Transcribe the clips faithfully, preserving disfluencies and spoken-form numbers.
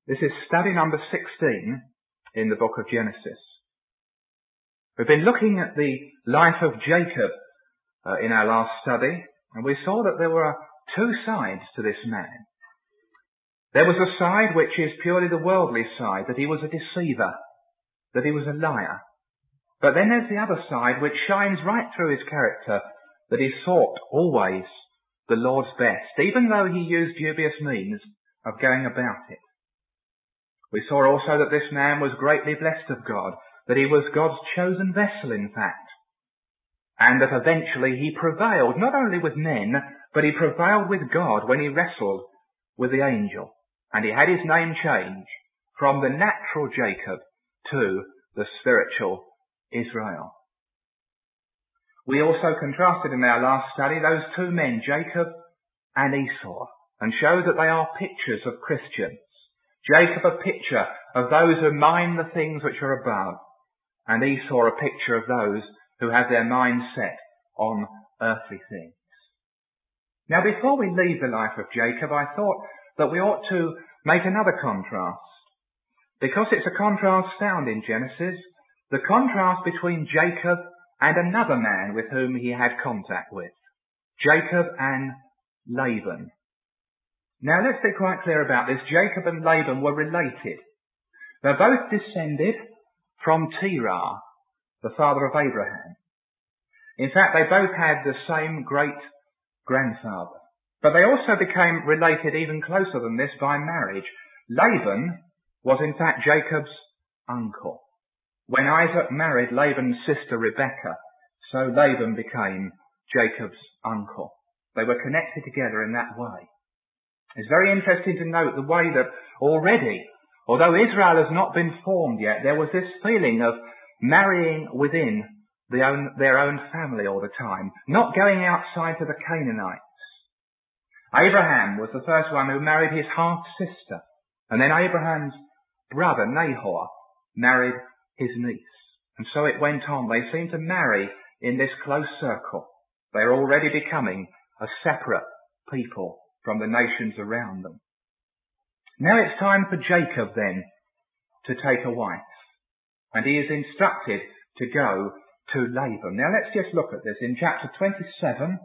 This is study number sixteen in the book of Genesis. We've been looking at the life of Jacob uh, in our last study, and we saw that there were two sides to this man. There was a side which is purely the worldly side, that he was a deceiver, that he was a liar. But then there's the other side which shines right through his character, that he sought always the Lord's best, even though he used dubious means of going about it. We saw also that this man was greatly blessed of God, that he was God's chosen vessel, in fact, and that eventually he prevailed not only with men, but he prevailed with God when he wrestled with the angel, and he had his name changed from the natural Jacob to the spiritual Israel. We also contrasted in our last study those two men, Jacob and Esau, and showed that they are pictures of Christians. Jacob a picture of those who mind the things which are above, and Esau a picture of those who have their minds set on earthly things. Now, before we leave the life of Jacob, I thought that we ought to make another contrast, because it's a contrast found in Genesis, the contrast between Jacob and another man with whom he had contact with, Jacob and Laban. Now, let's be quite clear about this. Jacob and Laban were related. They're both descended from Terah, the father of Abraham. In fact, they both had the same great-grandfather. But they also became related even closer than this by marriage. Laban was in fact Jacob's uncle. When Isaac married Laban's sister Rebekah, so Laban became Jacob's uncle. They were connected together in that way. It's very interesting to note the way that already, although Israel has not been formed yet, there was this feeling of marrying within the own, their own family all the time, not going outside to the Canaanites. Abraham was the first one who married his half-sister, and then Abraham's brother Nahor married his niece. And so it went on. They seemed to marry in this close circle. They are already becoming a separate people from the nations around them. Now it's time for Jacob then to take a wife. And he is instructed to go to Laban. Now let's just look at this. In chapter twenty-seven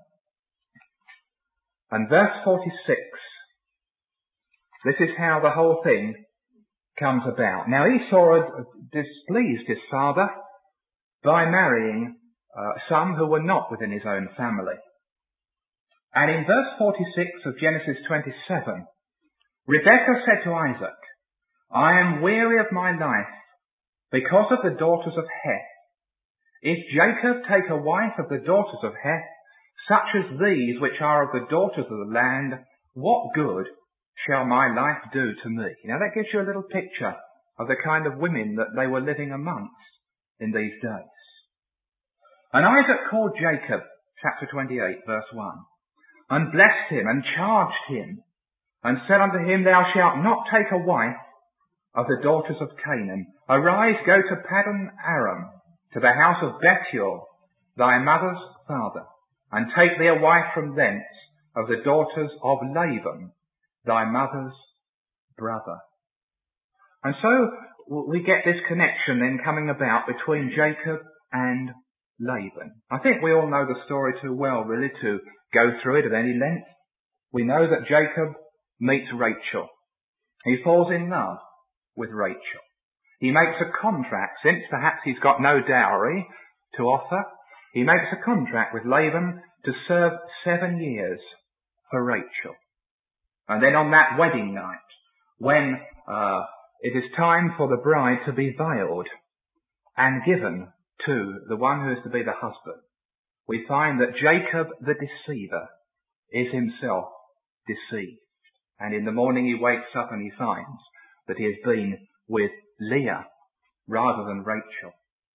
and verse forty-six, this is how the whole thing comes about. Now Esau had displeased his father by marrying uh, some who were not within his own family. And in verse forty-six of Genesis twenty-seven, Rebekah said to Isaac, I am weary of my life because of the daughters of Heth. If Jacob take a wife of the daughters of Heth, such as these which are of the daughters of the land, what good shall my life do to me? Now that gives you a little picture of the kind of women that they were living amongst in these days. And Isaac called Jacob, chapter twenty-eight, verse one, and blessed him and charged him, and said unto him, Thou shalt not take a wife of the daughters of Canaan. Arise, go to Paddan Aram, to the house of Bethuel, thy mother's father, and take thee a wife from thence of the daughters of Laban, thy mother's brother. And so we get this connection then coming about between Jacob and Laban. I think we all know the story too well really to go through it at any length. We know that Jacob meets Rachel. He falls in love with Rachel. He makes a contract, since perhaps he's got no dowry to offer, he makes a contract with Laban to serve seven years for Rachel. And then on that wedding night, when uh, it is time for the bride to be veiled and given to the one who is to be the husband, we find that Jacob the deceiver is himself deceived. And in the morning he wakes up and he finds that he has been with Leah rather than Rachel.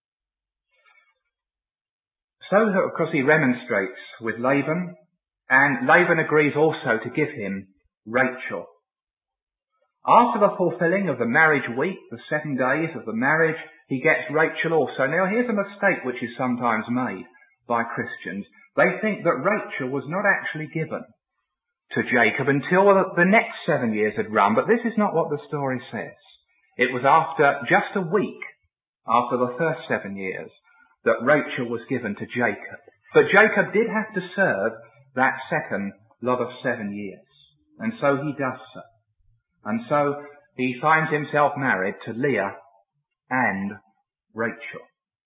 So, of course, he remonstrates with Laban, and Laban agrees also to give him Rachel. After the fulfilling of the marriage week, the seven days of the marriage, he gets Rachel also. Now, here's a mistake which is sometimes made by Christians. They think that Rachel was not actually given to Jacob until the next seven years had run, but this is not what the story says. It was after just a week after the first seven years that Rachel was given to Jacob. But Jacob did have to serve that second lot of seven years, and so he does so. And so he finds himself married to Leah and Rachel.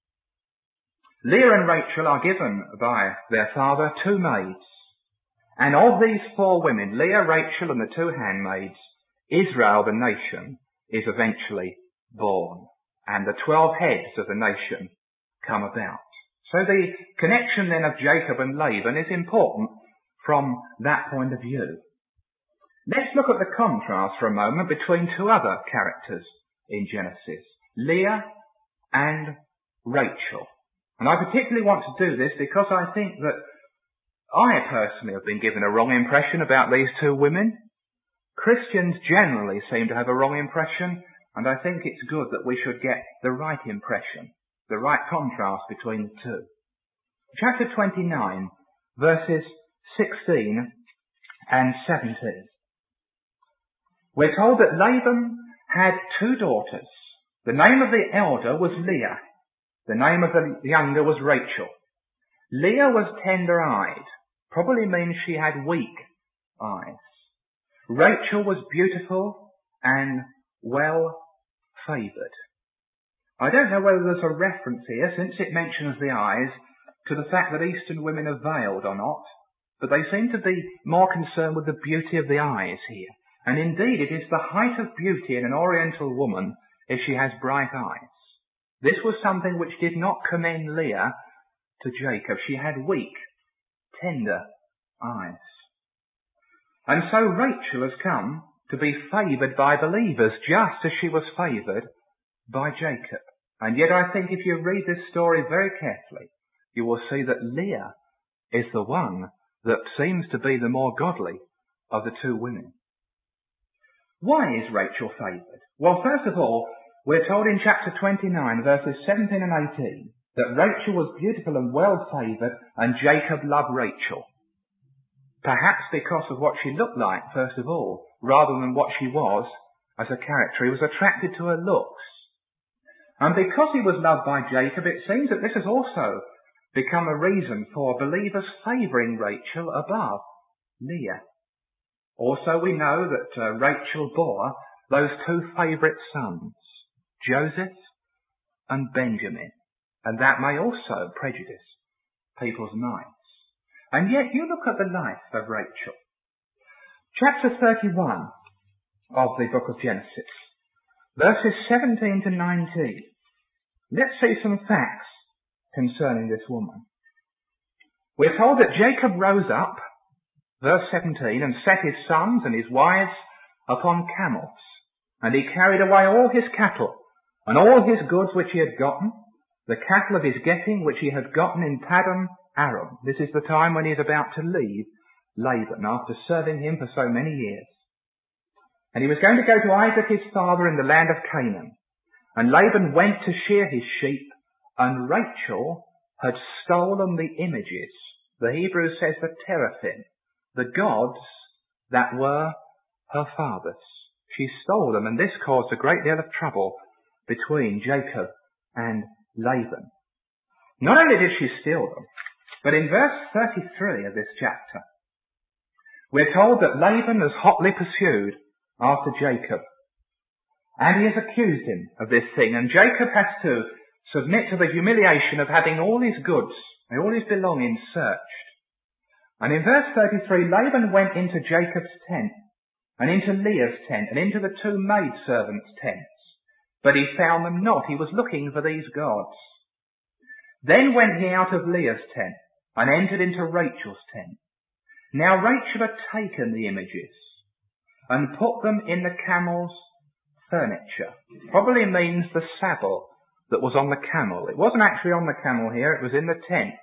Leah and Rachel are given by their father two maids. And of these four women, Leah, Rachel and the two handmaids, Israel, the nation, is eventually born. And the twelve heads of the nation come about. So the connection then of Jacob and Laban is important from that point of view. Let's look at the contrast for a moment between two other characters in Genesis, Leah and Rachel. And I particularly want to do this because I think that I personally have been given a wrong impression about these two women. Christians generally seem to have a wrong impression, and I think it's good that we should get the right impression, the right contrast between the two. Chapter twenty-nine, verses sixteen and seventeen. We're told that Laban had two daughters. The name of the elder was Leah. The name of the younger was Rachel. Leah was tender-eyed. Probably means she had weak eyes. Rachel was beautiful and well-favoured. I don't know whether there's a reference here, since it mentions the eyes, to the fact that Eastern women are veiled or not, but they seem to be more concerned with the beauty of the eyes here. And indeed, it is the height of beauty in an Oriental woman if she has bright eyes. This was something which did not commend Leah to Jacob. She had weak, tender eyes. And so Rachel has come to be favoured by believers just as she was favoured by Jacob. And yet I think if you read this story very carefully, you will see that Leah is the one that seems to be the more godly of the two women. Why is Rachel favoured? Well, first of all, we're told in chapter twenty-nine, verses seventeen and eighteen, that Rachel was beautiful and well-favoured, and Jacob loved Rachel. Perhaps because of what she looked like, first of all, rather than what she was as a character. He was attracted to her looks. And because he was loved by Jacob, it seems that this has also become a reason for believers favouring Rachel above Leah. Also, we know that uh, Rachel bore those two favourite sons, Joseph and Benjamin. And that may also prejudice people's minds. And yet you look at the life of Rachel. Chapter thirty-one of the book of Genesis, verses seventeen to nineteen. Let's see some facts concerning this woman. We're told that Jacob rose up, verse seventeen, and set his sons and his wives upon camels. And he carried away all his cattle and all his goods which he had gotten, the cattle of his getting which he had gotten in Paddan Aram. This is the time when he is about to leave Laban after serving him for so many years. And he was going to go to Isaac his father in the land of Canaan. And Laban went to shear his sheep, and Rachel had stolen the images. The Hebrew says the teraphim, the gods that were her father's. She stole them, and this caused a great deal of trouble between Jacob and Laban. Not only did she steal them, but in verse thirty-three of this chapter, we're told that Laban has hotly pursued after Jacob. And he has accused him of this thing, and Jacob has to submit to the humiliation of having all his goods and all his belongings searched. And in verse thirty-three, Laban went into Jacob's tent, and into Leah's tent, and into the two maidservants' tents. But he found them not. He was looking for these gods. Then went he out of Leah's tent, and entered into Rachel's tent. Now Rachel had taken the images, and put them in the camel's furniture. Probably means the saddle that was on the camel. It wasn't actually on the camel here, it was in the tent.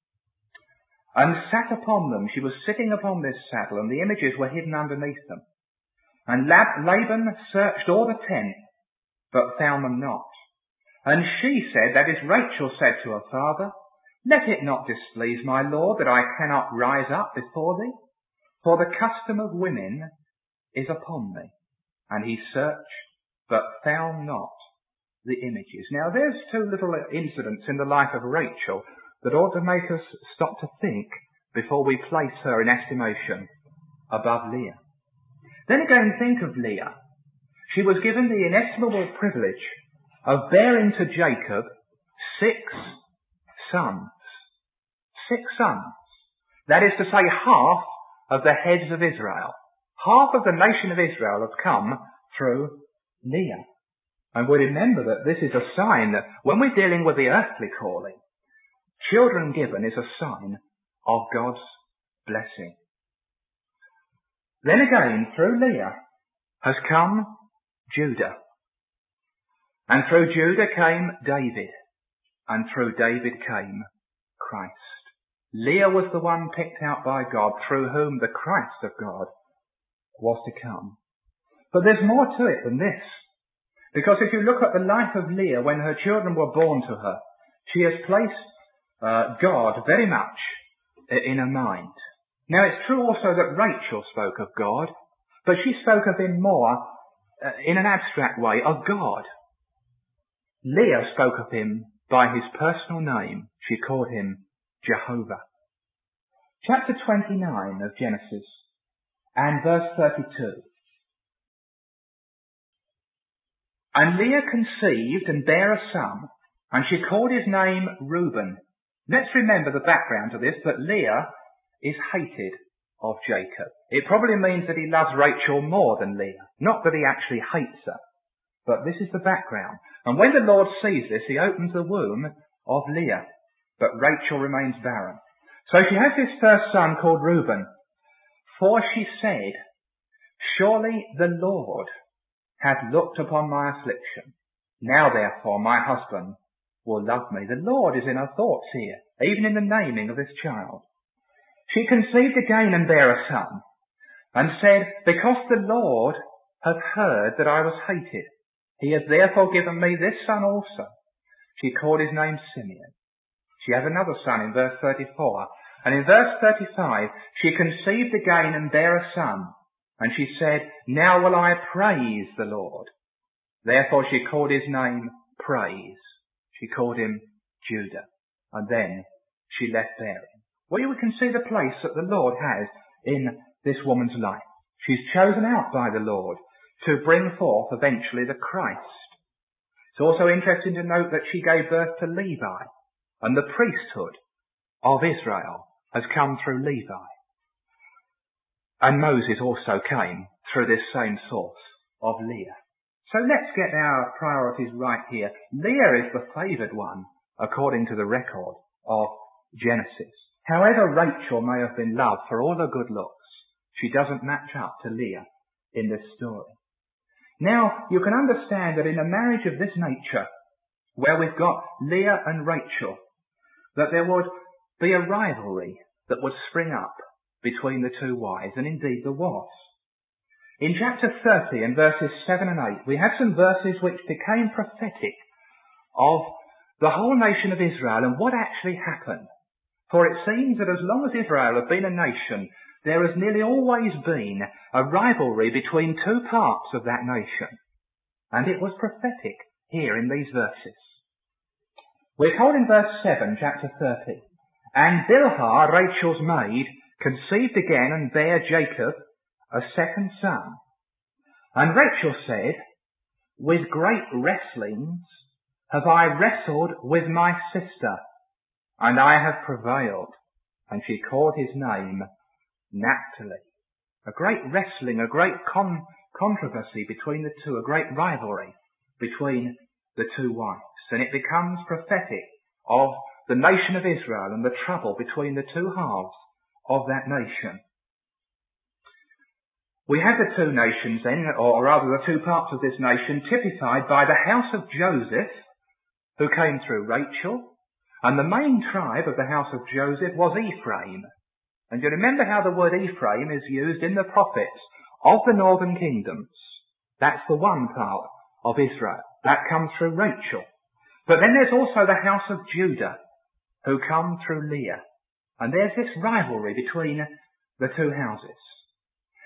And sat upon them. She was sitting upon this saddle, and the images were hidden underneath them. And Laban searched all the tent, but found them not. And she said, that is, Rachel said to her father, let it not displease my lord that I cannot rise up before thee. For the custom of women is upon me. And he searched, but found not the images. Now there's two little incidents in the life of Rachel that ought to make us stop to think before we place her in estimation above Leah. Then again, think of Leah. She was given the inestimable privilege of bearing to Jacob six sons. Six sons. That is to say, half of the heads of Israel. Half of the nation of Israel has come through Leah. And we remember that this is a sign that when we're dealing with the earthly calling, children given is a sign of God's blessing. Then again, through Leah has come Judah. And through Judah came David. And through David came Christ. Leah was the one picked out by God through whom the Christ of God was to come. But there's more to it than this. Because if you look at the life of Leah when her children were born to her, she has placed uh, God very much in her mind. Now it's true also that Rachel spoke of God, but she spoke of him more uh, in an abstract way, of God. Leah spoke of him by his personal name. She called him Jehovah. Chapter twenty-nine of Genesis and verse thirty-two. And Leah conceived and bare a son, and she called his name Reuben. Let's remember the background to this, that Leah is hated of Jacob. It probably means that he loves Rachel more than Leah, not that he actually hates her. But this is the background. And when the Lord sees this, he opens the womb of Leah, but Rachel remains barren. So she has this first son called Reuben. For she said, surely the Lord hath looked upon my affliction. Now therefore my husband will love me. The Lord is in her thoughts here, even in the naming of this child. She conceived again and bare a son, and said, because the Lord hath heard that I was hated, he hath therefore given me this son also. She called his name Simeon. She has another son in verse thirty-four, and in verse thirty-five she conceived again and bare a son, and she said, now will I praise the Lord. Therefore she called his name Praise. She called him Judah. And then she left bearing. Well, we can see the place that the Lord has in this woman's life. She's chosen out by the Lord to bring forth eventually the Christ. It's also interesting to note that she gave birth to Levi, and the priesthood of Israel has come through Levi. And Moses also came through this same source of Leah. So let's get our priorities right here. Leah is the favoured one, according to the record of Genesis. However Rachel may have been loved for all her good looks, she doesn't match up to Leah in this story. Now, you can understand that in a marriage of this nature, where we've got Leah and Rachel, that there would be a rivalry that would spring up between the two wives, and indeed there was. In chapter thirty and verses seven and eight, we have some verses which became prophetic of the whole nation of Israel and what actually happened. For it seems that as long as Israel had been a nation, there has nearly always been a rivalry between two parts of that nation. And it was prophetic here in these verses. We're told in verse seven, chapter thirty, and Bilhah, Rachel's maid, conceived again and bare Jacob a second son. And Rachel said, with great wrestlings have I wrestled with my sister, and I have prevailed. And she called his name Naphtali. A great wrestling, a great con- controversy between the two, a great rivalry between the two wives. And it becomes prophetic of the nation of Israel and the trouble between the two halves of that nation. We have the two nations then, or rather the two parts of this nation, typified by the house of Joseph, who came through Rachel, and the main tribe of the house of Joseph was Ephraim. And you remember how the word Ephraim is used in the prophets of the northern kingdoms. That's the one part of Israel. That comes through Rachel. But then there's also the house of Judah, who come through Leah. And there's this rivalry between the two houses.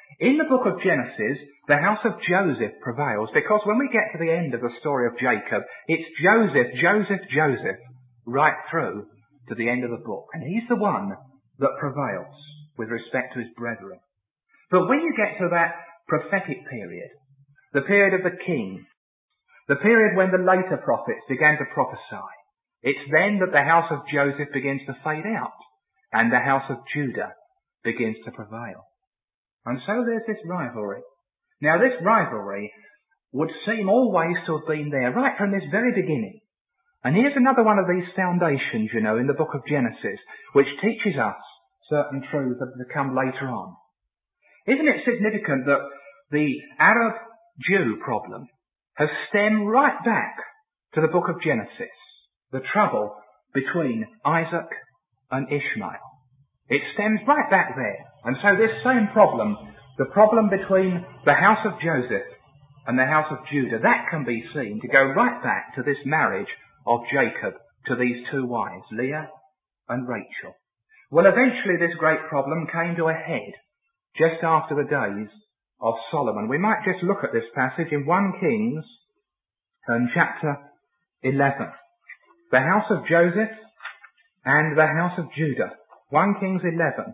In the book of Genesis, the house of Joseph prevails, because when we get to the end of the story of Jacob, it's Joseph, Joseph, Joseph, right through to the end of the book. And he's the one that prevails with respect to his brethren. But when you get to that prophetic period, the period of the king, the period when the later prophets began to prophesy, it's then that the house of Joseph begins to fade out and the house of Judah begins to prevail. And so there's this rivalry. Now this rivalry would seem always to have been there right from this very beginning. And here's another one of these foundations, you know, in the book of Genesis, which teaches us certain truths that will come later on. Isn't it significant that the Arab-Jew problem has stemmed right back to the book of Genesis, the trouble between Isaac and Ishmael? It stems right back there. And so this same problem, the problem between the house of Joseph and the house of Judah, that can be seen to go right back to this marriage of Jacob to these two wives, Leah and Rachel. Well, eventually this great problem came to a head just after the days of Solomon. We might just look at this passage in First Kings um, chapter eleven. The house of Joseph and the house of Judah. First Kings eleven.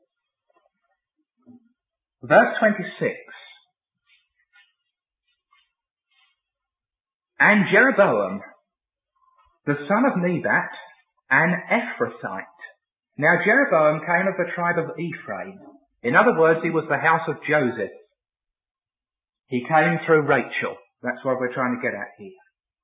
Verse twenty-six. And Jeroboam, the son of Nebat, an Ephrathite. Now Jeroboam came of the tribe of Ephraim. In other words, he was the house of Joseph. He came through Rachel. That's what we're trying to get at here.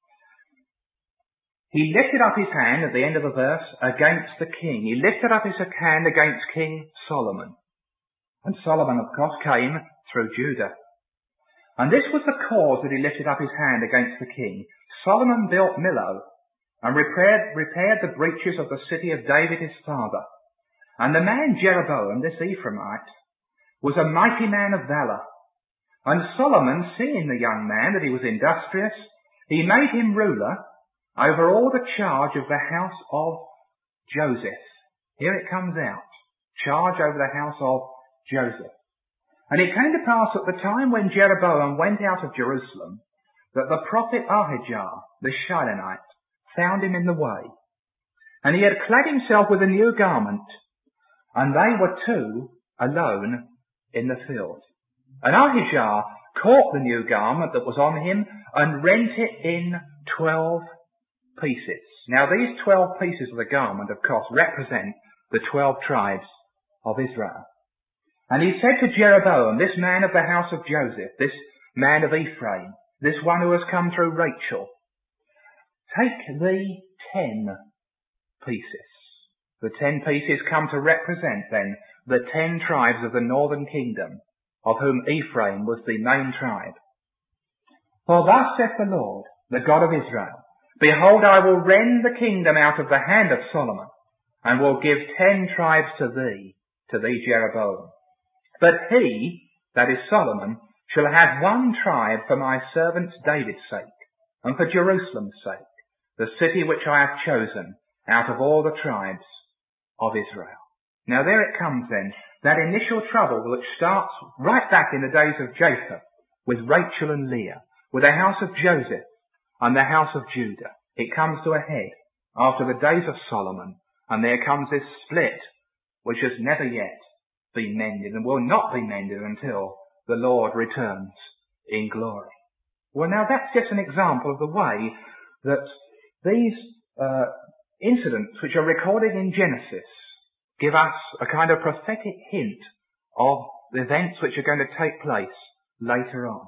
He lifted up his hand at the end of the verse against the king. He lifted up his hand against King Solomon. And Solomon, of course, came through Judah. And this was the cause that he lifted up his hand against the king. Solomon built Millo and repaired, repaired the breaches of the city of David his father. And the man Jeroboam, this Ephraimite, was a mighty man of valour. And Solomon, seeing the young man that he was industrious, he made him ruler over all the charge of the house of Joseph. Here it comes out. Charge over the house of Joseph. And it came to pass at the time when Jeroboam went out of Jerusalem, that the prophet Ahijah, the Shilonite, found him in the way. And he had clad himself with a new garment, and they were two alone in the field. And Ahijah caught the new garment that was on him and rent it in twelve pieces. Now these twelve pieces of the garment, of course, represent the twelve tribes of Israel. And he said to Jeroboam, this man of the house of Joseph, this man of Ephraim, this one who has come through Rachel, take thee ten pieces. The ten pieces come to represent then the ten tribes of the northern kingdom, of whom Ephraim was the main tribe. For thus saith the Lord, the God of Israel, behold, I will rend the kingdom out of the hand of Solomon, and will give ten tribes to thee, to thee Jeroboam. But he, that is Solomon, shall have one tribe for my servant David's sake, and for Jerusalem's sake, the city which I have chosen out of all the tribes of Israel. Now there it comes then, that initial trouble which starts right back in the days of Jacob, with Rachel and Leah, with the house of Joseph and the house of Judah. It comes to a head after the days of Solomon, and there comes this split, which has never yet been mended and will not be mended until the Lord returns in glory. Well, now that's just an example of the way that these uh, incidents which are recorded in Genesis give us a kind of prophetic hint of the events which are going to take place later on.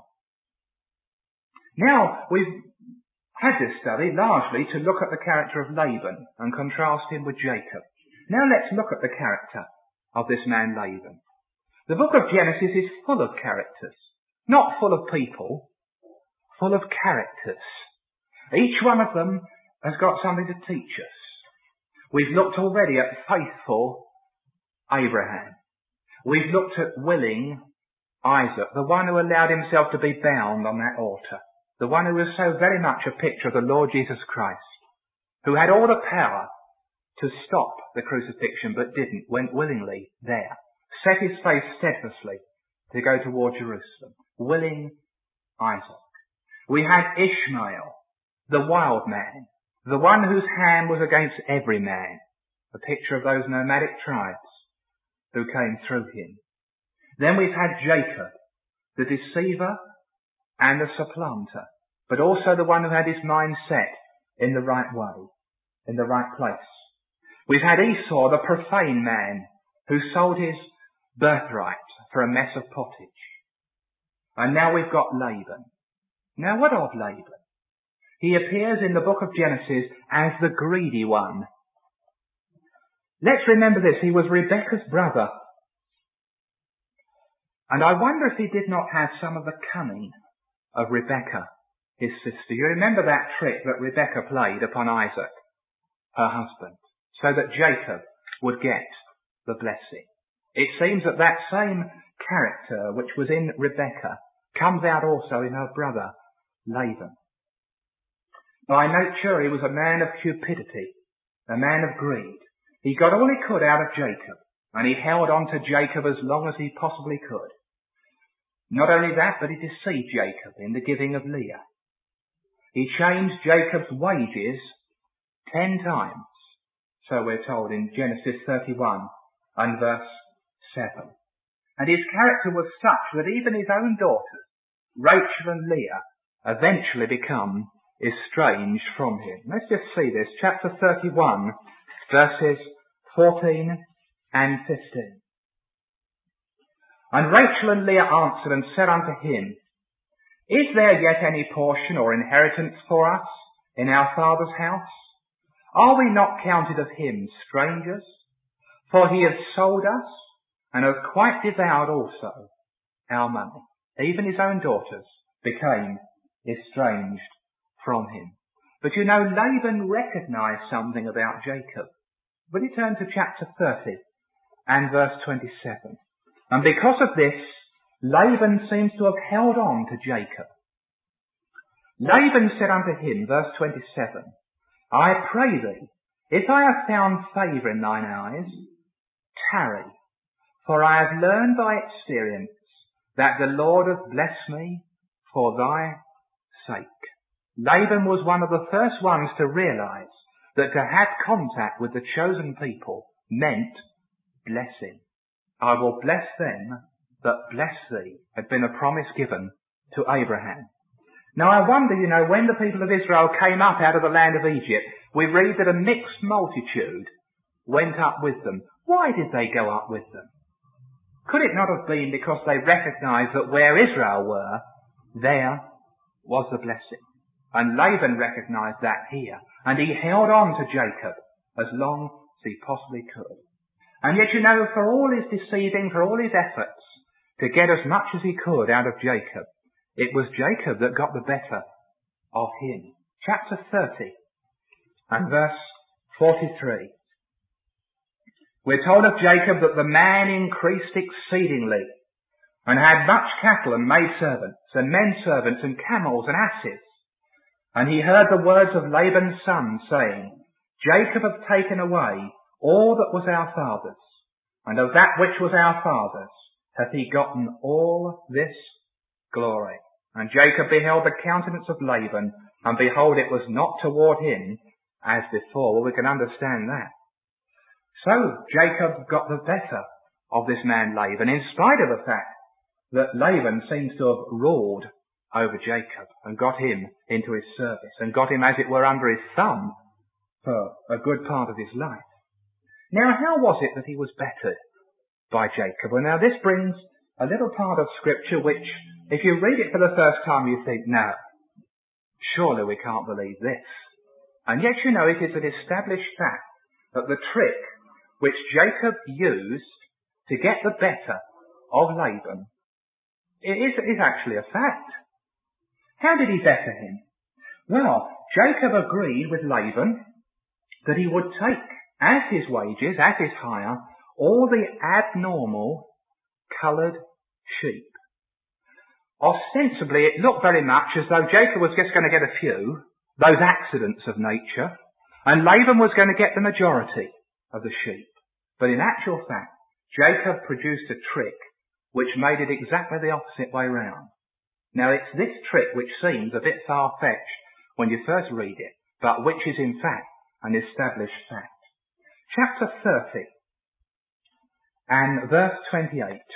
Now, we've had this study largely to look at the character of Laban and contrast him with Jacob. Now let's look at the character of this man Laban. The book of Genesis is full of characters, not full of people, full of characters. Each one of them has got something to teach us. We've looked already at faithful Abraham. We've looked at willing Isaac, the one who allowed himself to be bound on that altar, the one who was so very much a picture of the Lord Jesus Christ, who had all the power to stop the crucifixion but didn't, went willingly there, set his face steadfastly to go toward Jerusalem, willing Isaac. We had Ishmael, the wild man, the one whose hand was against every man, a picture of those nomadic tribes who came through him. Then we've had Jacob, the deceiver and the supplanter, but also the one who had his mind set in the right way, in the right place. We've had Esau, the profane man, who sold his birthright for a mess of pottage. And now we've got Laban. Now what of Laban? He appears in the book of Genesis as the greedy one. Let's remember this, he was Rebekah's brother. And I wonder if he did not have some of the cunning of Rebekah, his sister. You remember that trick that Rebekah played upon Isaac, her husband, so that Jacob would get the blessing. It seems that that same character which was in Rebekah comes out also in her brother Laban. By nature he was a man of cupidity, a man of greed. He got all he could out of Jacob, and he held on to Jacob as long as he possibly could. Not only that, but he deceived Jacob in the giving of Leah. He changed Jacob's wages ten times, so we're told in Genesis thirty-one and verse seven. And his character was such that even his own daughters, Rachel and Leah, eventually become estranged from him. Let's just see this. Chapter thirty-one, verses fourteen and fifteen. And Rachel and Leah answered and said unto him, Is there yet any portion or inheritance for us in our father's house? Are we not counted of him strangers? For he has sold us and has quite devoured also our money. Even his own daughters became estranged from him. But you know, Laban recognized something about Jacob. Will you turn to chapter thirty and verse twenty-seven? And because of this, Laban seems to have held on to Jacob. Laban said unto him, verse twenty-seven, I pray thee, if I have found favour in thine eyes, tarry, for I have learned by experience that the Lord hath blessed me for thy sake. Laban was one of the first ones to realise that to have contact with the chosen people meant blessing. I will bless them that bless thee had been a promise given to Abraham. Now I wonder, you know, when the people of Israel came up out of the land of Egypt, we read that a mixed multitude went up with them. Why did they go up with them? Could it not have been because they recognised that where Israel were, there was the blessing? And Laban recognised that here, and he held on to Jacob as long as he possibly could. And yet, you know, for all his deceiving, for all his efforts to get as much as he could out of Jacob, it was Jacob that got the better of him. Chapter thirty and verse forty-three. We're told of Jacob that the man increased exceedingly and had much cattle and maidservants and men servants and camels and asses. And he heard the words of Laban's son saying, Jacob hath taken away all that was our father's, and of that which was our father's hath he gotten all this glory. And Jacob beheld the countenance of Laban, and behold, it was not toward him as before. Well, we can understand that. So Jacob got the better of this man Laban, in spite of the fact that Laban seems to have ruled over Jacob and got him into his service and got him, as it were, under his thumb for a good part of his life. Now, how was it that he was bettered by Jacob? Well, now this brings a little part of Scripture which, if you read it for the first time, you think, no, surely we can't believe this. And yet, you know, it is an established fact that the trick which Jacob used to get the better of Laban is, is actually a fact. How did he better him? Well, Jacob agreed with Laban that he would take as his wages, as his hire, all the abnormal coloured sheep. Ostensibly, it looked very much as though Jacob was just going to get a few, those accidents of nature, and Laban was going to get the majority of the sheep. But in actual fact, Jacob produced a trick which made it exactly the opposite way round. Now it's this trick which seems a bit far-fetched when you first read it, but which is in fact an established fact. Chapter thirty and verse twenty-eight.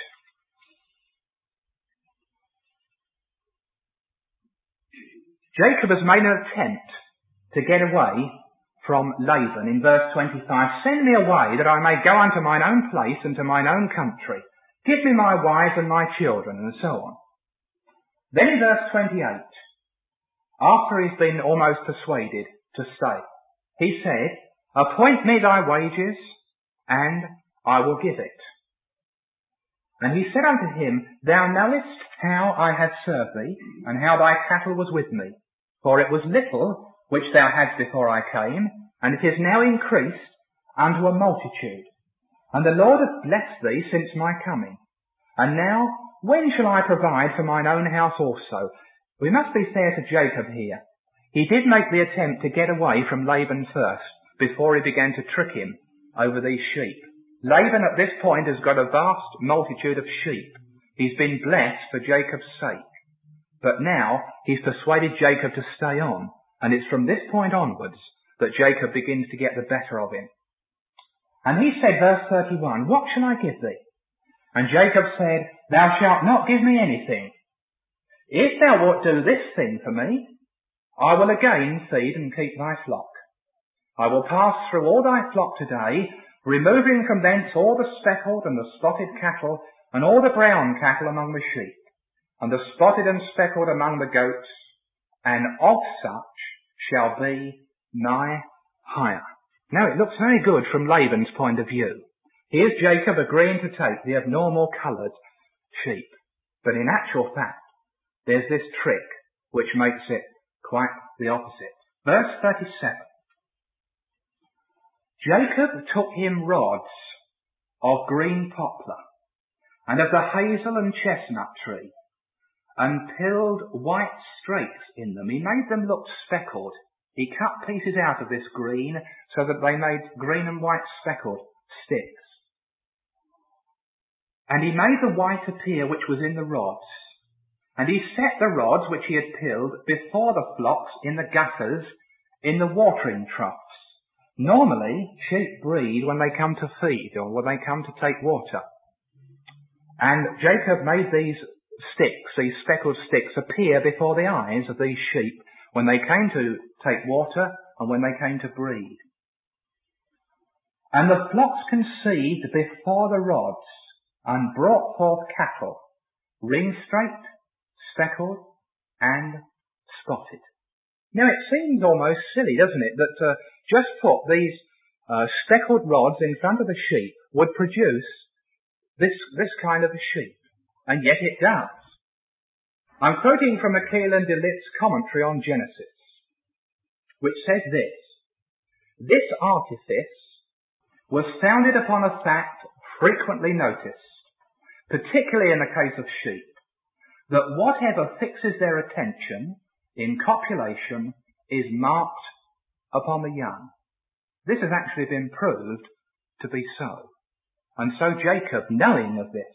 Jacob has made an attempt to get away from Laban in verse twenty-five. Send me away that I may go unto mine own place and to mine own country. Give me my wives and my children, and so on. Then in verse twenty-eight, after he's been almost persuaded to stay, he said, appoint me thy wages, and I will give it. And he said unto him, thou knowest how I have served thee, and how thy cattle was with me. For it was little which thou hadst before I came, and it is now increased unto a multitude. And the Lord hath blessed thee since my coming. And now, when shall I provide for mine own house also? We must be fair to Jacob here. He did make the attempt to get away from Laban first, before he began to trick him over these sheep. Laban at this point has got a vast multitude of sheep. He's been blessed for Jacob's sake. But now he's persuaded Jacob to stay on, and it's from this point onwards that Jacob begins to get the better of him. And he said, verse thirty-one, what shall I give thee? And Jacob said, thou shalt not give me anything. If thou wilt do this thing for me, I will again feed and keep thy flock. I will pass through all thy flock today, removing from thence all the speckled and the spotted cattle, and all the brown cattle among the sheep, and the spotted and speckled among the goats, and of such shall be my hire. Now it looks very good from Laban's point of view. Here's Jacob agreeing to take the abnormal coloured sheep. But in actual fact, there's this trick which makes it quite the opposite. Verse thirty-seven. Jacob took him rods of green poplar, and of the hazel and chestnut tree, and peeled white strakes in them. He made them look speckled. He cut pieces out of this green so that they made green and white speckled sticks. And he made the white appear which was in the rods. And he set the rods which he had peeled before the flocks in the gutters, in the watering troughs. Normally, sheep breed when they come to feed or when they come to take water. And Jacob made these sticks, these speckled sticks, appear before the eyes of these sheep when they came to take water and when they came to breed. And the flocks conceived before the rods and brought forth cattle, ring-straked, speckled, and spotted. Now it seems almost silly, doesn't it, that uh, just put these uh, speckled rods in front of the sheep would produce this, this kind of a sheep. And yet it does. I'm quoting from Keelan DeLitt's commentary on Genesis, which says this: this artifice was founded upon a fact frequently noticed, particularly in the case of sheep, that whatever fixes their attention in copulation is marked upon the young. This has actually been proved to be so. And so Jacob, knowing of this,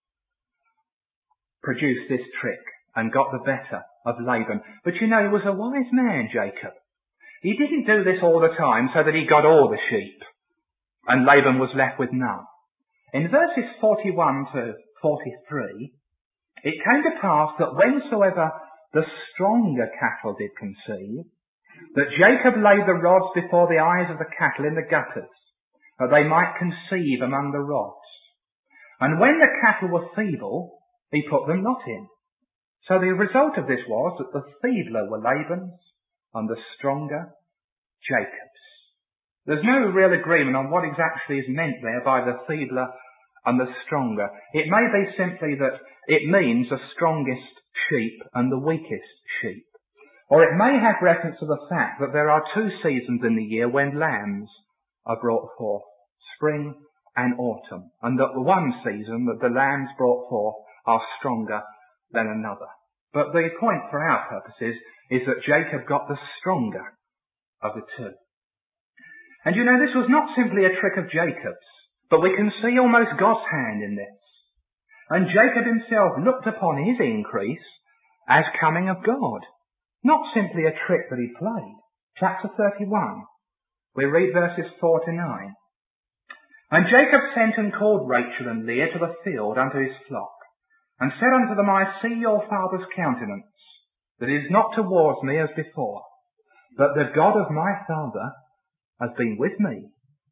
produced this trick and got the better of Laban. But you know, he was a wise man, Jacob. He didn't do this all the time so that he got all the sheep and Laban was left with none. In verses forty-one to forty-three, it came to pass that whensoever the stronger cattle did conceive, that Jacob laid the rods before the eyes of the cattle in the gutters, that they might conceive among the rods. And when the cattle were feeble, he put them not in. So the result of this was that the feebler were Laban's and the stronger Jacob's. There's no real agreement on what exactly is meant there by the feebler and the stronger. It may be simply that it means the strongest sheep and the weakest sheep. Or it may have reference to the fact that there are two seasons in the year when lambs are brought forth, spring and autumn, and that the one season that the lambs brought forth are stronger than another. But the point for our purposes is that Jacob got the stronger of the two. And you know, this was not simply a trick of Jacob's, but we can see almost God's hand in this. And Jacob himself looked upon his increase as coming of God, not simply a trick that he played. Chapter thirty-one, we read verses four to nine. And Jacob sent and called Rachel and Leah to the field unto his flock, and said unto them, I see your father's countenance, that is not towards me as before, but the God of my father has been with me.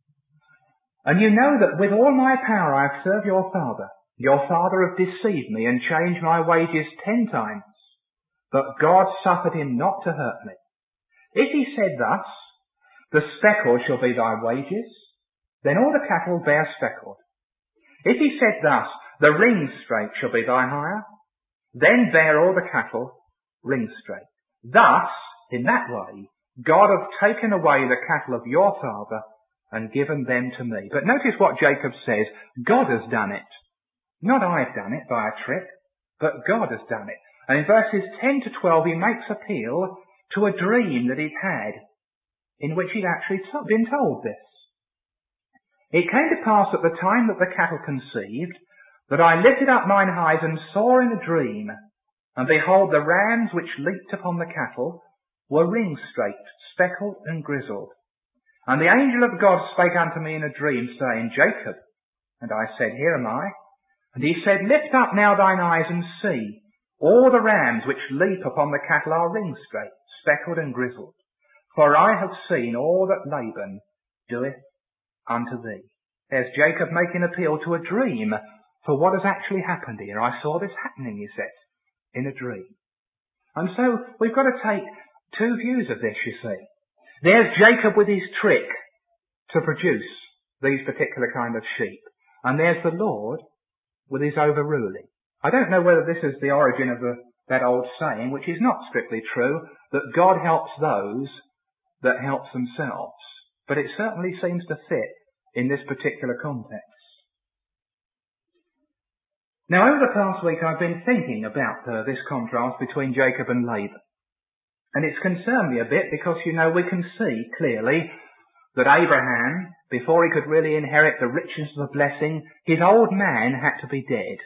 And you know that with all my power I have served your father. Your father hath deceived me and changed my wages ten times, but God suffered him not to hurt me. If he said thus, the speckle shall be thy wages, then all the cattle bear speckled. If he said thus, the ring straight shall be thy hire, then bear all the cattle ring straight. Thus, in that way, God hath taken away the cattle of your father and given them to me. But notice what Jacob says. God has done it. Not I've done it by a trick, but God has done it. And in verses ten to twelve he makes appeal to a dream that he'd had, in which he'd actually t- been told this. It came to pass at the time that the cattle conceived, that I lifted up mine eyes and saw in a dream, and behold, the rams which leaped upon the cattle were ring-straight, speckled and grizzled. And the angel of God spake unto me in a dream, saying, Jacob. And I said, Here am I. And he said, Lift up now thine eyes and see. All the rams which leap upon the cattle are ring-straight, speckled and grizzled. For I have seen all that Laban doeth unto thee. There's Jacob making appeal to a dream for what has actually happened here. I saw this happening, he said, in a dream. And so we've got to take two views of this, you see. There's Jacob with his trick to produce these particular kind of sheep. And there's the Lord with his overruling. I don't know whether this is the origin of the, that old saying, which is not strictly true, that God helps those that help themselves. But it certainly seems to fit in this particular context. Now, over the past week I've been thinking about uh, this contrast between Jacob and Laban. And it's concerned me a bit because, you know, we can see clearly that Abraham, before he could really inherit the riches of the blessing, his old man had to be dead.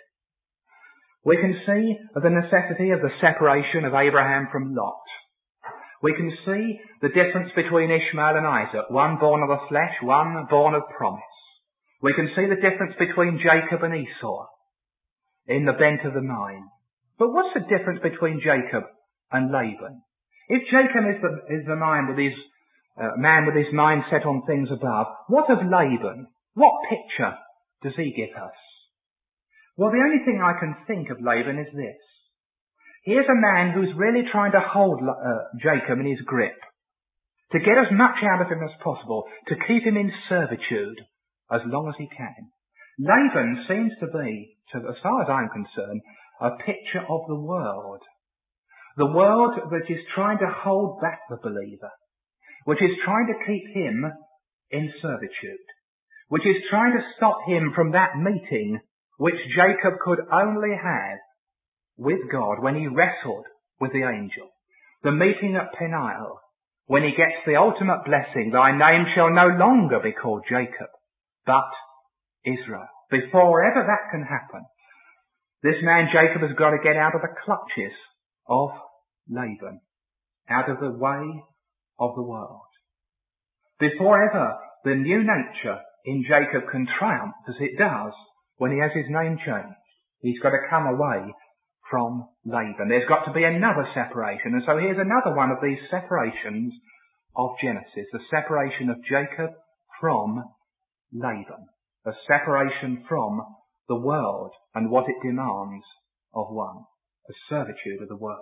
We can see the necessity of the separation of Abraham from Lot. We can see the difference between Ishmael and Isaac, one born of the flesh, one born of promise. We can see the difference between Jacob and Esau in the bent of the mind. But what's the difference between Jacob and Laban? If Jacob is the, is the mind with his Uh, man with his mind set on things above, what of Laban? What picture does he give us? Well, the only thing I can think of Laban is this. Here's a man who's really trying to hold uh, Jacob in his grip, to get as much out of him as possible, to keep him in servitude as long as he can. Laban seems to be, to, as far as I'm concerned, a picture of the world. The world that is trying to hold back the believer, which is trying to keep him in servitude, which is trying to stop him from that meeting which Jacob could only have with God when he wrestled with the angel. The meeting at Peniel, when he gets the ultimate blessing, thy name shall no longer be called Jacob, but Israel. Before ever that can happen, this man Jacob has got to get out of the clutches of Laban, out of the way of the world. Before ever the new nature in Jacob can triumph as it does when he has his name changed, he's got to come away from Laban. There's got to be another separation. And so here's another one of these separations of Genesis, the separation of Jacob from Laban, a separation from the world and what it demands of one, a servitude of the world.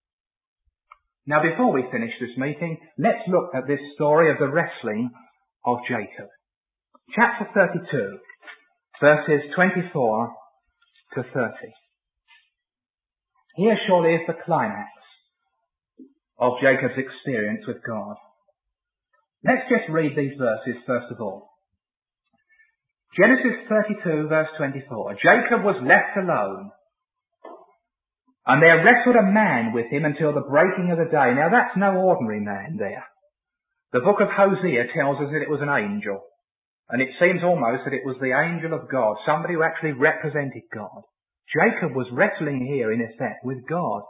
Now, before we finish this meeting, let's look at this story of the wrestling of Jacob. Chapter thirty-two, verses twenty-four to thirty. Here surely is the climax of Jacob's experience with God. Let's just read these verses first of all. Genesis thirty-two, verse twenty-four. Jacob was left alone, and there wrestled a man with him until the breaking of the day. Now that's no ordinary man there. The book of Hosea tells us that it was an angel. And it seems almost that it was the angel of God, somebody who actually represented God. Jacob was wrestling here, in effect, with God.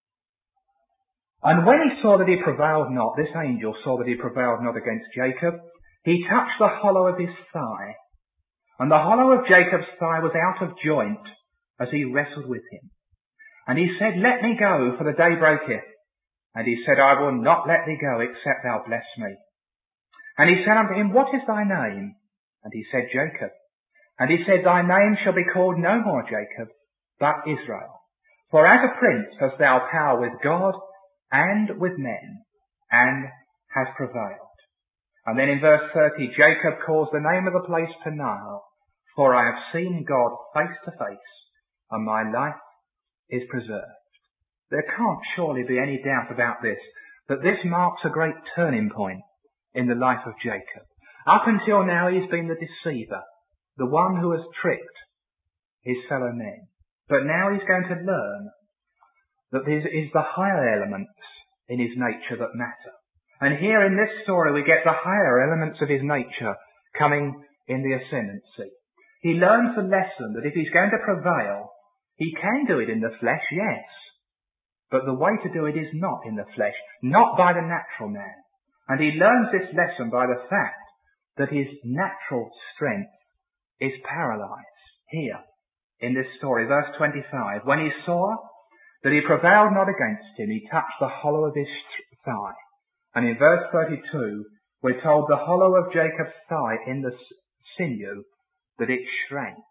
And when he saw that he prevailed not, this angel saw that he prevailed not against Jacob, he touched the hollow of his thigh. And the hollow of Jacob's thigh was out of joint as he wrestled with him. And he said, Let me go, for the day breaketh. And he said, I will not let thee go, except thou bless me. And he said unto him, What is thy name? And he said, Jacob. And he said, Thy name shall be called no more Jacob, but Israel. For as a prince hast thou power with God and with men, and hast prevailed. And then in verse thirty, Jacob calls the name of the place Peniel, for I have seen God face to face, and my life is preserved. There can't surely be any doubt about this, that this marks a great turning point in the life of Jacob. Up until now he's been the deceiver, the one who has tricked his fellow men. But now he's going to learn that it is the higher elements in his nature that matter. And here in this story we get the higher elements of his nature coming in the ascendancy. He learns the lesson that if he's going to prevail, he can do it in the flesh, yes. But the way to do it is not in the flesh, not by the natural man. And he learns this lesson by the fact that his natural strength is paralysed here in this story. Verse twenty-five, when he saw that he prevailed not against him, he touched the hollow of his thigh. And in verse thirty-two, we're told the hollow of Jacob's thigh in the sinew, that it shrank.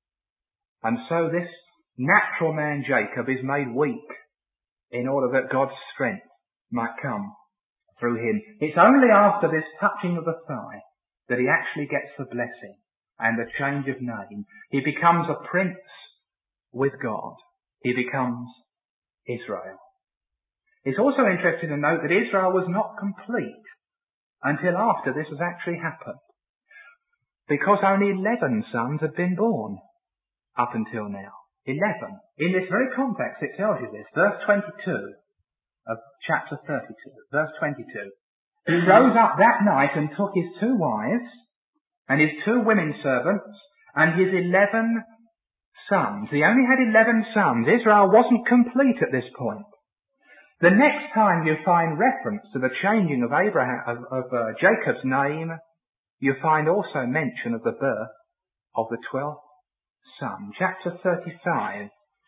And so this natural man Jacob is made weak in order that God's strength might come through him. It's only after this touching of the thigh that he actually gets the blessing and the change of name. He becomes a prince with God. He becomes Israel. It's also interesting to note that Israel was not complete until after this has actually happened, because only eleven sons had been born up until now. Eleven. In this very context it tells you this. Verse twenty-two of chapter thirty-two. Verse twenty-two. He rose up that night and took his two wives and his two women servants and his eleven sons. He only had eleven sons. Israel wasn't complete at this point. The next time you find reference to the changing of Abraham, of, of uh, Jacob's name, you find also mention of the birth of the twelfth son. Chapter thirty-five.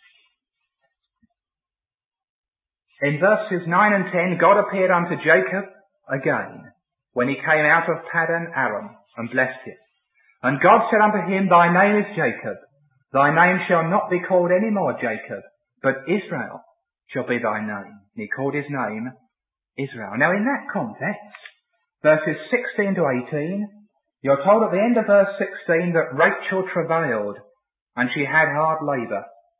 In verses nine and ten, God appeared unto Jacob again when he came out of Paddan Aram and blessed him. And God said unto him, Thy name is Jacob. Thy name shall not be called any more Jacob, but Israel shall be thy name. And he called his name Israel. Now in that context, verses sixteen to eighteen, you're told at the end of verse sixteen that Rachel travailed and she had hard labour.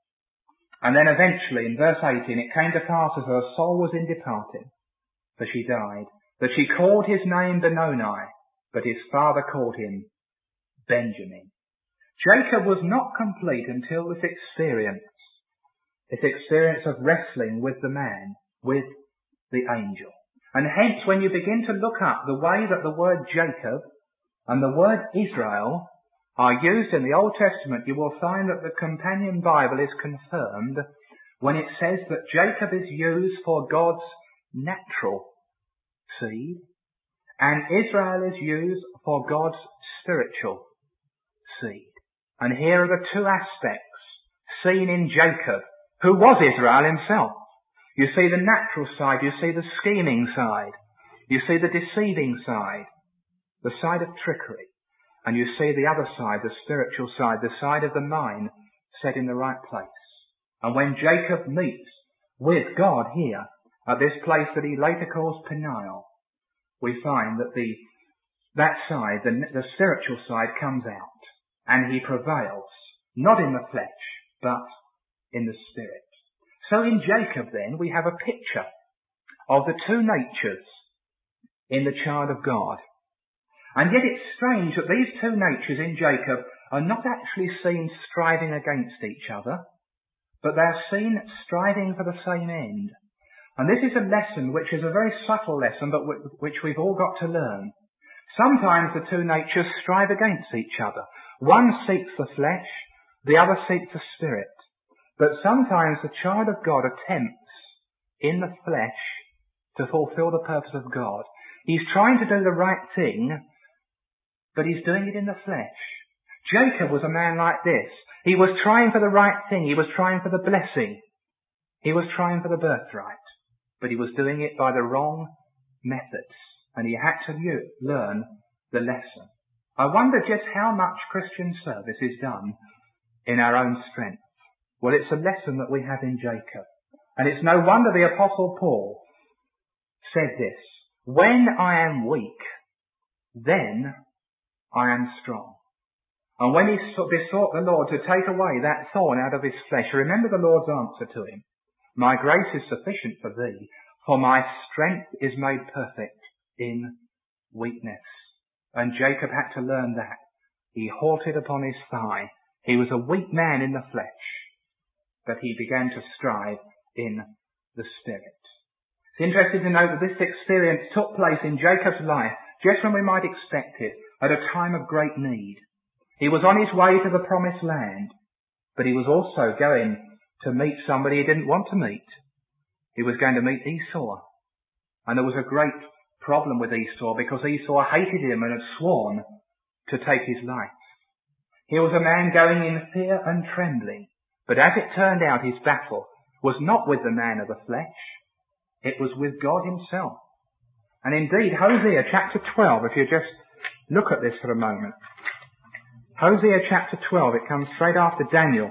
And then eventually in verse eighteen it came to pass as her soul was in departing, for she died, that she called his name Benoni, but his father called him Benjamin. Jacob was not complete until this experience, this experience of wrestling with the man, with the angel. And hence when you begin to look up the way that the word Jacob and the word Israel are used in the Old Testament, you will find that the Companion Bible is confirmed when it says that Jacob is used for God's natural seed and Israel is used for God's spiritual seed. And here are the two aspects seen in Jacob, who was Israel himself. You see the natural side, you see the scheming side, you see the deceiving side, the side of trickery. And you see the other side, the spiritual side, the side of the mind set in the right place. And when Jacob meets with God here, at this place that he later calls Peniel, we find that the that side, the, the spiritual side, comes out. And he prevails, not in the flesh, but in the spirit. So in Jacob then, we have a picture of the two natures in the child of God. And yet it's strange that these two natures in Jacob are not actually seen striving against each other, but they're seen striving for the same end. And this is a lesson which is a very subtle lesson, but which we've all got to learn. Sometimes the two natures strive against each other. One seeks the flesh, the other seeks the spirit. But sometimes the child of God attempts in the flesh to fulfill the purpose of God. He's trying to do the right thing, but he's doing it in the flesh. Jacob was a man like this. He was trying for the right thing. He was trying for the blessing. He was trying for the birthright. But he was doing it by the wrong methods. And he had to learn the lesson. I wonder just how much Christian service is done in our own strength. Well, it's a lesson that we have in Jacob. And it's no wonder the Apostle Paul said this: when I am weak, then I am strong. And when he besought the Lord to take away that thorn out of his flesh, remember the Lord's answer to him: my grace is sufficient for thee, for my strength is made perfect in weakness. And Jacob had to learn that. He halted upon his thigh. He was a weak man in the flesh, but he began to strive in the Spirit. It's interesting to note that this experience took place in Jacob's life just when we might expect it, at a time of great need. He was on his way to the promised land, but he was also going to meet somebody he didn't want to meet. He was going to meet Esau. And there was a great problem with Esau, because Esau hated him and had sworn to take his life. He was a man going in fear and trembling. But as it turned out, his battle was not with the man of the flesh. It was with God himself. And indeed, Hosea chapter twelve, if you just look at this for a moment. Hosea chapter twelve, it comes straight after Daniel.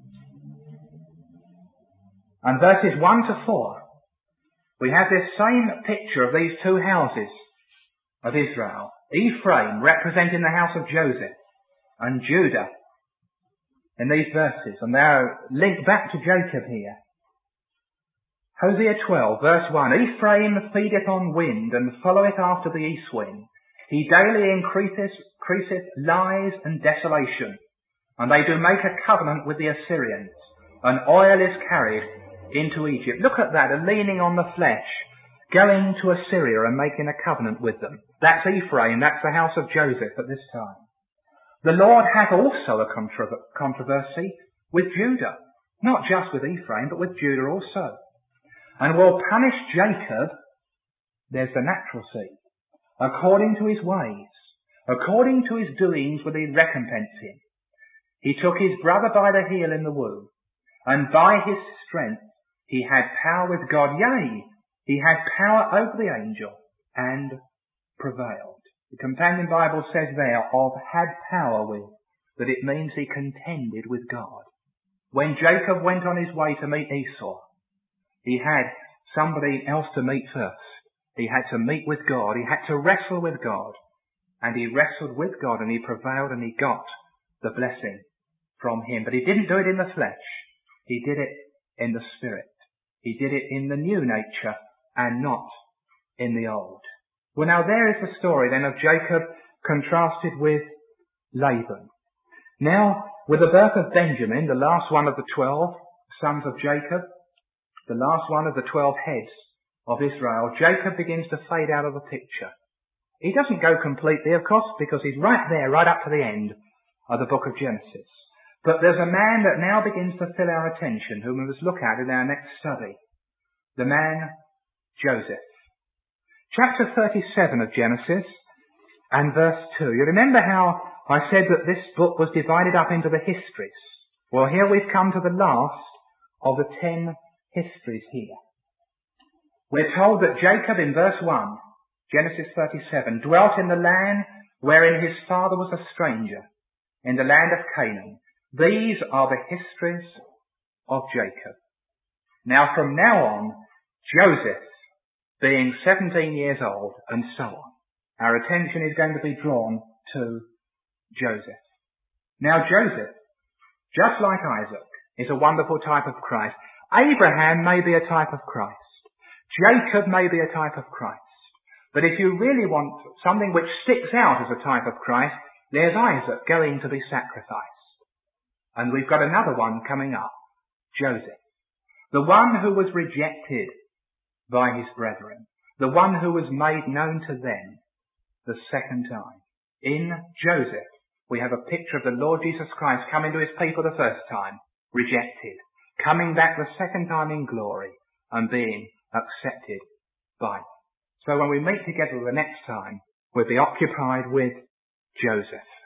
And verses one to four, we have this same picture of these two houses of Israel. Ephraim representing the house of Joseph, and Judah in these verses. And they're linked back to Jacob here. Hosea twelve, verse one, Ephraim feedeth on wind, and followeth after the east wind. He daily increaseth, increaseth lies and desolation. And they do make a covenant with the Assyrians, and oil is carried into Egypt. Look at that, a leaning on the flesh, going to Assyria and making a covenant with them. That's Ephraim, that's the house of Joseph at this time. The Lord hath also a contro- controversy with Judah, not just with Ephraim, but with Judah also. And will punish Jacob, there's the natural seed, according to his ways, according to his doings will he recompense him. He took his brother by the heel in the womb, and by his strength he had power with God, yea, he had power over the angel, and prevailed. The Companion Bible says there of had power with, that it means he contended with God. When Jacob went on his way to meet Esau, he had somebody else to meet first. He had to meet with God, he had to wrestle with God, and he wrestled with God, and he prevailed, and he got the blessing from him. But he didn't do it in the flesh, he did it in the Spirit. He did it in the new nature and not in the old. Well, now there is the story then of Jacob contrasted with Laban. Now, with the birth of Benjamin, the last one of the twelve sons of Jacob, the last one of the twelve heads of Israel, Jacob begins to fade out of the picture. He doesn't go completely, of course, because he's right there, right up to the end of the book of Genesis. But there's a man that now begins to fill our attention, whom we must look at in our next study. The man, Joseph. Chapter thirty-seven of Genesis and verse two. You remember how I said that this book was divided up into the histories? Well, here we've come to the last of the ten histories here. We're told that Jacob in verse one, Genesis thirty-seven, dwelt in the land wherein his father was a stranger, in the land of Canaan. These are the histories of Jacob. Now from now on, Joseph, being seventeen years old, and so on, our attention is going to be drawn to Joseph. Now Joseph, just like Isaac, is a wonderful type of Christ. Abraham may be a type of Christ. Jacob may be a type of Christ. But if you really want something which sticks out as a type of Christ, there's Isaac going to be sacrificed. And we've got another one coming up, Joseph. The one who was rejected by his brethren. The one who was made known to them the second time. In Joseph, we have a picture of the Lord Jesus Christ coming to his people the first time, rejected. coming back the second time in glory and being accepted by them. So when we meet together the next time, we'll be occupied with Joseph.